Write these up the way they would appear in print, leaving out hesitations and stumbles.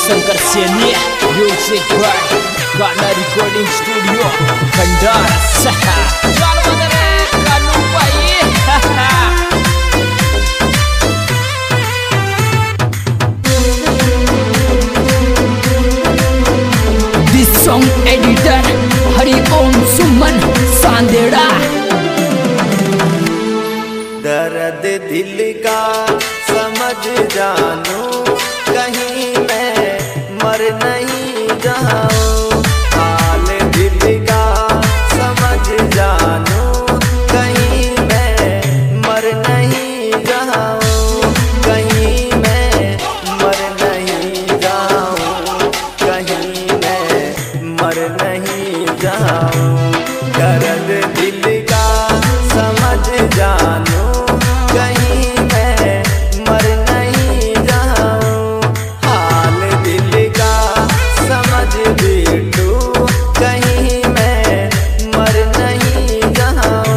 Shankar Saini music by गाना recording studio Khandar चल बदरे कानू भाई। This song editor Hari Om Suman सांदेड़ा। दर्द दिल का समझ जानू, कहीं मैं मर नहीं जाऊं। हाल दिल का समझ जानू, कहीं मैं मर नहीं जाऊं। कहीं मैं मर नहीं जाऊं, कहीं मैं मर नहीं जाऊं। दर्द दिल का समझ जानू, कहीं मैं मर नहीं जाऊं। हाल दिल का समझ बेटू, कहीं मैं मर नहीं जाऊं।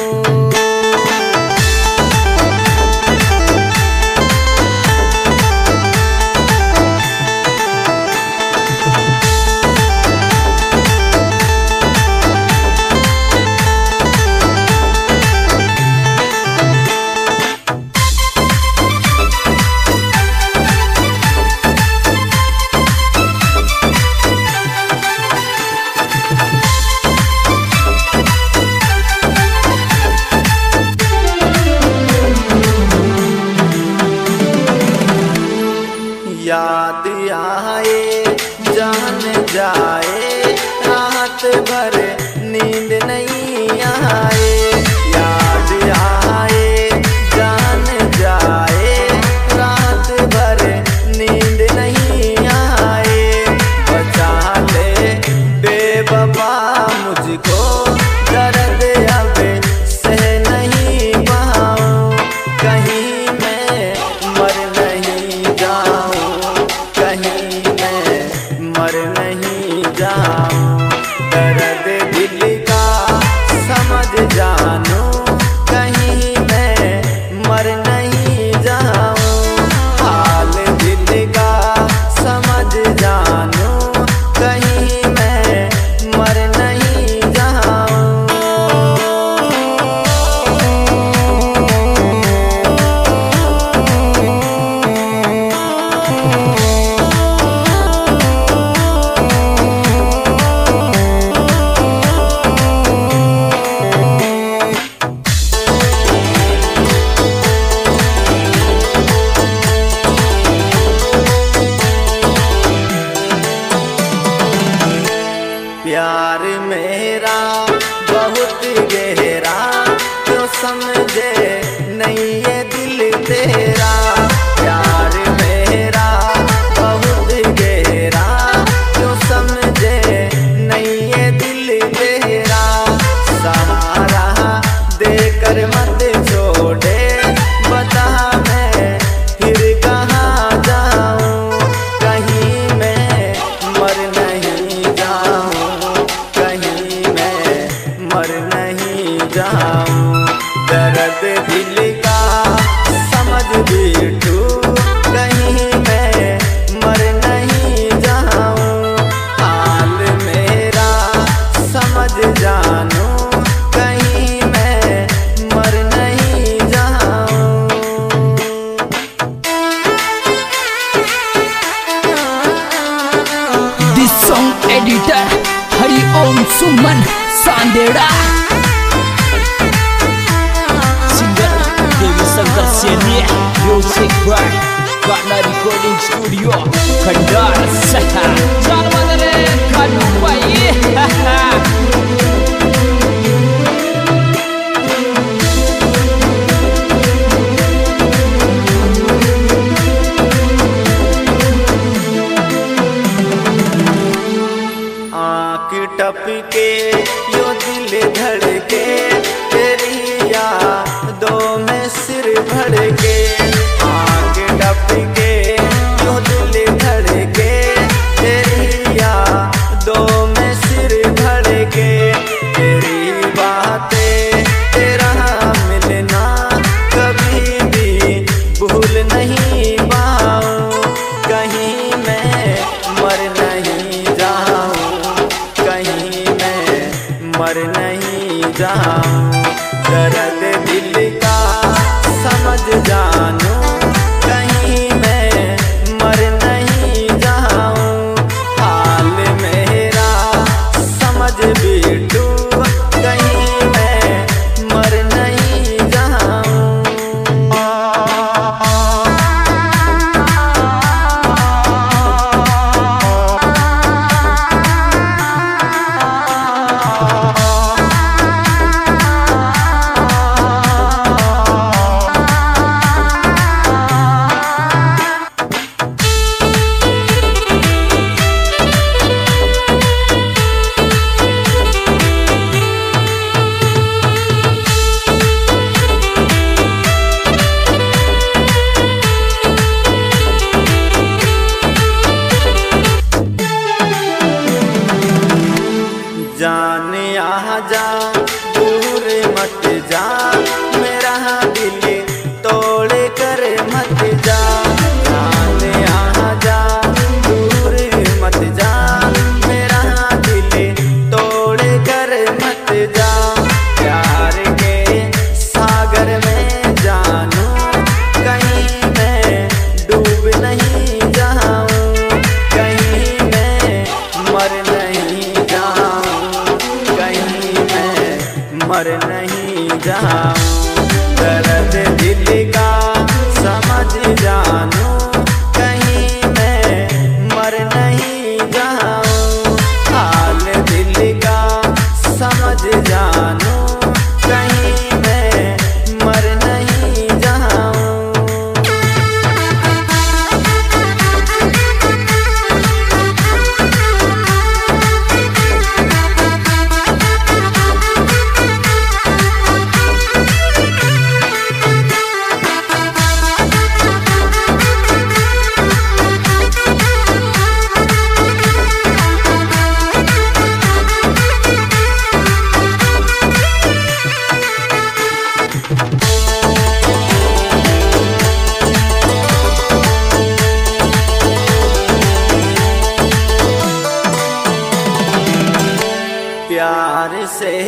याद आए जान जाए, रात भर नींद नहीं आए। याद आए जान जाए, रात भर नींद नहीं आए। बचा ले बेवफा मुझको, दर्द अब सह नहीं पाऊं। कहीं मैं मर नहीं जाऊं, कहीं मैं मर नहीं जाऊं। दर्द दिल का समझ जानू, कहीं मैं मर नहीं जाऊं। हाल दिल का समझ जानू, कहीं मैं मर नहीं जाऊं। प्यार मेरा बहुत गहरा, क्यों समझे नहीं ये दिल तेरा। प्यार मेरा बहुत गहरा, क्यों समझे नहीं ये दिल तेरा। सहारा देकर मत छोड़े, बता मैं फिर कहाँ जाऊं। कहीं मैं मर नहीं जाऊं, कहीं मैं मर नहीं जाऊं। दर्द दिल का समझ बेटू, कहीं मैं मर नहीं जाऊं। हाल मेरा समझ जानू, कहीं मैं मर नहीं जाऊं। This song editor Hari Om Suman Sandera. Singer Devi Shankar Saini music by गाना रिकॉर्डिंग स्टूडियो खंडार चल बदरे कानू भाई। आँख टपके यो दिल धड़के, तेरी यादों में सिर भड़के। आँख टपके यो दिल धड़के, तेरी यादों में सिर भड़के। तेरी बातें तेरा मिलना, कभी भी भूल नहीं पाऊं। कहीं मैं जानू कहीं मैं मर नहीं जाऊं। हाल मेरा समझ बेटू कहीं मैं मर नहीं जाऊं। जान यहाँ जा दूर मत जा, मेरा दिल तोड़ कर मत जा। जान यहाँ जा दूर मत जा, मेरा दिल तोड़ कर मत जा। प्यार के सागर में जानू कहीं मैं डूब नहीं जाऊं, कहीं मैं मर नहीं जाऊं, कहीं मैं मर नहीं जाऊं। दर्द दिल का समझ जानू कहीं मैं मर नहीं जाऊं। हाल दिल का समझ जानू कहीं मैं मर नहीं जाऊं। प्यार से